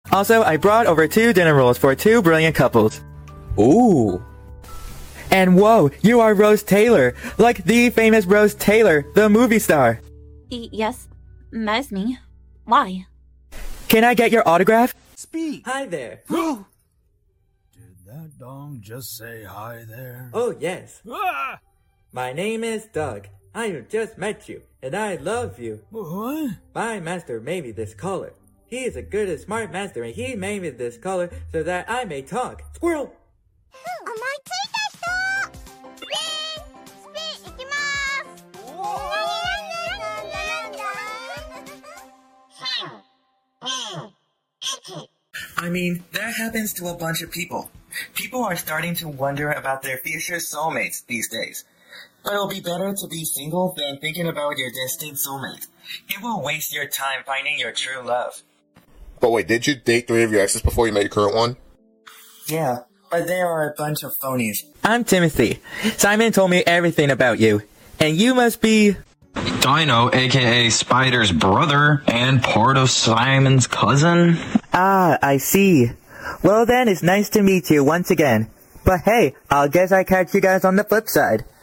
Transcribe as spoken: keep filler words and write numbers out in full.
Also, I brought over two dinner rolls for two brilliant couples. Ooh. And whoa, you are Rose Taylor, like the famous Rose Taylor, the movie star. Y- yes, that's me. Why? Can I get your autograph? Speak. Hi there. Did that dong just say hi there? Oh, yes. Ah! My name is Doug. I have just met you, and I love you. What? My master made me this collar. He is a good and smart master, and he made me this collar so that I may talk. Squirrel! 思いついた人スピンスピン行きます I mean, that happens to a bunch of people. People are starting to wonder about their future soulmates these days. But it'll be better to be single than thinking about your destined soulmate. It will waste your time finding your true love. But wait, did you date three of your exes before you met your current one? Yeah, but they are a bunch of phonies. I'm Timothy. Simon told me everything about you. And you must be... Dino, aka Spider's brother, and part of Simon's cousin. Ah, I see. Well then, it's nice to meet you once again. But hey, I'll guess I catch you guys on the flip side.